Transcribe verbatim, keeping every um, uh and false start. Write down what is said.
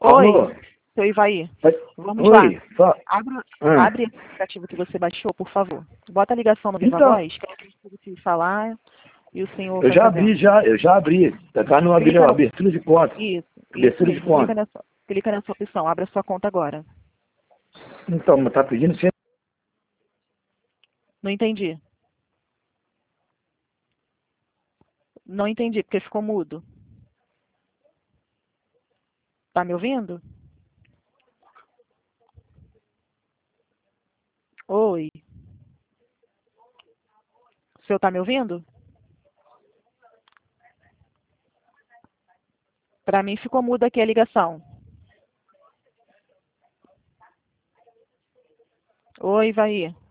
Alô? Oi, seu Ivaí. Vai- Vamos Oi, lá. fa- Abre, Ah, abre esse aplicativo que você baixou, por favor. Bota a ligação no Viva Então, Voz, que eu preciso te falar e o senhor eu vai já abri, fazendo. já, eu já abri. Tá tá no abri- Clica no... abertura de conta. Isso, isso Abertura de mesmo. Clica conta. nessa, clica nessa opção. Abre a sua conta agora. Então, mas tá pedindo sempre. Não entendi. Não entendi, porque ficou mudo. Tá me ouvindo? Oi. O senhor tá me ouvindo? Para mim ficou muda aqui a ligação. Oi, Ivaí.